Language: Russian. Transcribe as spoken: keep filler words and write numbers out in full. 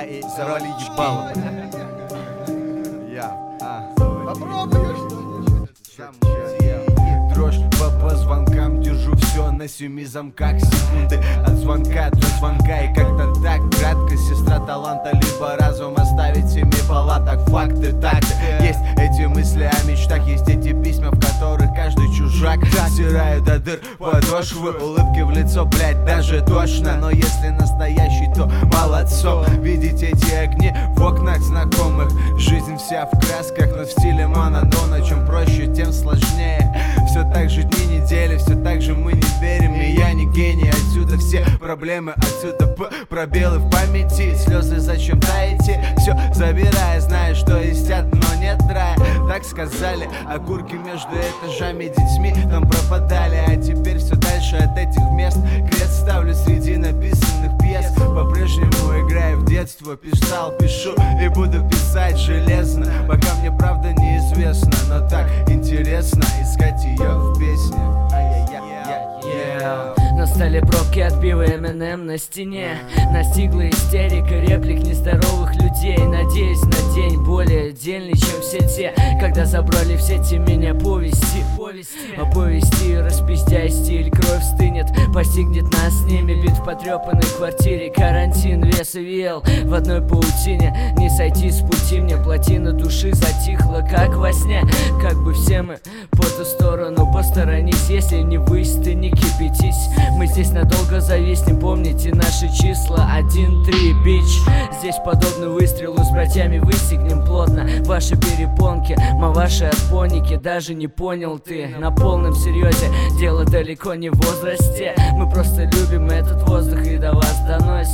да, и завали ебало. Я, а, попробуй что-нибудь. дрожь по, по звонкам, держу все на семи замках. Секунды от звонка до звонка. И как-то так кратко, сестра таланта, либо разум оставить в семи палатах. Факты так есть эти мысли о мечтах. Есть эти письма, в которых каждый чужак стираю до дыр подошвы. Улыбки в лицо, блять, даже тошно. Но если настоящий, то молодцом. Видеть эти огни в окнах знакомых. Жизнь вся в красках, но в стиле монотона. Чем проще, тем сложнее. Все так же дни, недели, все так же мы не верим. И я не гений, отсюда все проблемы, отсюда п пробелы в памяти. Слезы зачем таете, все забирая, зная, что есть ад, но нет рая. Так сказали, огурки между этажами детьми там пропадали. А теперь все дальше от этих мест. Крест ставлю среди написанных пьес. По-прежнему играю в детство, писал, пишу и буду писать железно. Пока мне правда неизвестна, но так интересно искать ее в песне. Yeah. На столе пробки от пива, эм энд эм на стене. Настигла истерика реплик нездоровых людей. Надеюсь на день более отдельный, чем все те, когда забрали в сети меня повести. А повести, распиздяй стиль, кровь стынет, постигнет нас с ними. Бит в потрепанной квартире, карантин, вес и вел в одной паутине. Не сойти с пути мне, плотина души затихла, как во сне. Как бы все мы по ту сторону, посторонись. Если не высь, ты не кипятись. Мы здесь надолго зависнем, помните наши числа. Один-три, бич. Здесь подобный выстрелу, с братьями выстегнем плотно ваши перепонки, ма ваши отпоники. Даже не понял ты, на полном серьезе дело далеко не в возрасте. Мы просто любим этот воздух и до вас доносим.